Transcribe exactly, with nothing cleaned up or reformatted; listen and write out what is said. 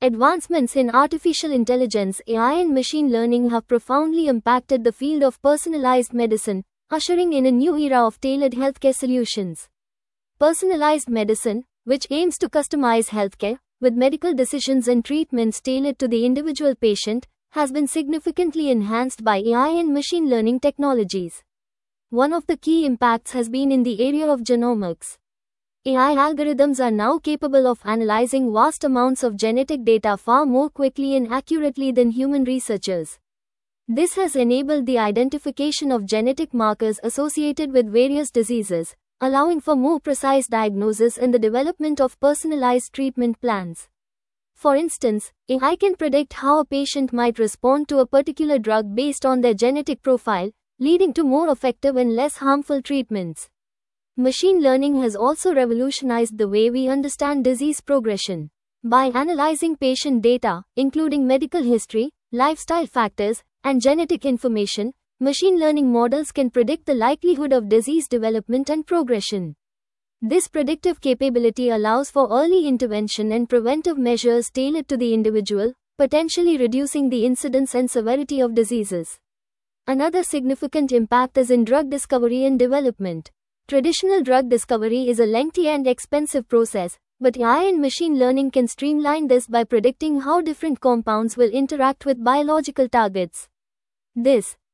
Advancements in artificial intelligence, A I and machine learning have profoundly impacted the field of personalized medicine, ushering in a new era of tailored healthcare solutions. Personalized medicine, which aims to customize healthcare, with medical decisions and treatments tailored to the individual patient, has been significantly enhanced by A I and machine learning technologies. One of the key impacts has been in the area of genomics. A I algorithms are now capable of analyzing vast amounts of genetic data far more quickly and accurately than human researchers. This has enabled the identification of genetic markers associated with various diseases, allowing for more precise diagnosis and the development of personalized treatment plans. For instance, A I can predict how a patient might respond to a particular drug based on their genetic profile, leading to more effective and less harmful treatments. Machine learning has also revolutionized the way we understand disease progression. By analyzing patient data, including medical history, lifestyle factors, and genetic information, machine learning models can predict the likelihood of disease development and progression. This predictive capability allows for early intervention and preventive measures tailored to the individual, potentially reducing the incidence and severity of diseases. Another significant impact is in drug discovery and development. Traditional drug discovery is a lengthy and expensive process, but A I and machine learning can streamline this by predicting how different compounds will interact with biological targets. This